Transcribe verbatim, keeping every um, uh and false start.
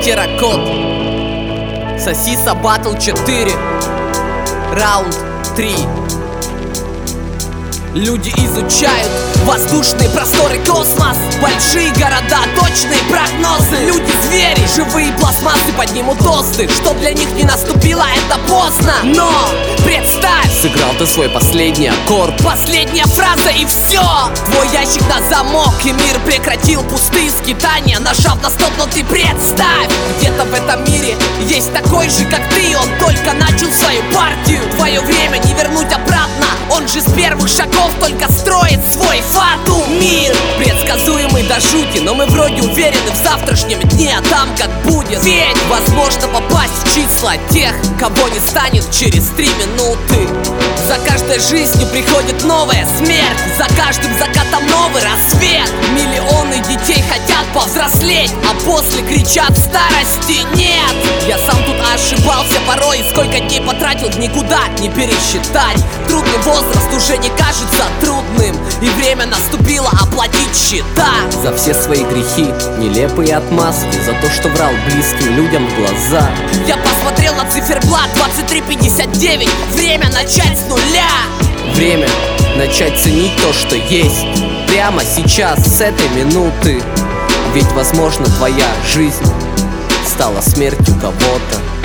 Терракот. Сосиса Батл четыре. Раунд три. Люди изучают воздушные просторы, космос, большие города, точные прогнозы. Люди-звери, живые пластмассы поднимут тосты. Что для них не наступило, это поздно. Но представь, сыграл ты свой последний аккорд, последняя фраза и все. Твой ящик на замок, и мир прекратил пустые скитания, нажав на стоп, но ты представь, где-то в этом мире есть такой же, как ты. Он только начал свою партию. Твое время не вернуть обратно. Он же с первых шагов только строит свой фатум. Мир предсказуемый до жути, но мы вроде уверены в завтрашнем дне, а там как будет. Ведь возможно попасть в числа тех, кого не станет через три минуты. За каждой жизнью приходит новая смерть, за каждым закатом новый рассвет. Миллионы детей хотят повзрослеть, а после кричат старости нет. Я сам тут ошибался порой, сколько дней потратил, никуда не пересчитать. Трудный возраст уже не кажется трудным, и время наступило оплатить счета. За все свои грехи, нелепые отмазки, за то, что врал близким людям в глаза. Я посмотрел на циферблат двадцать три пятьдесят девять. Время начать с нуля. Время начать ценить то, что есть прямо сейчас, с этой минуты. Ведь возможно твоя жизнь стала смертью кого-то.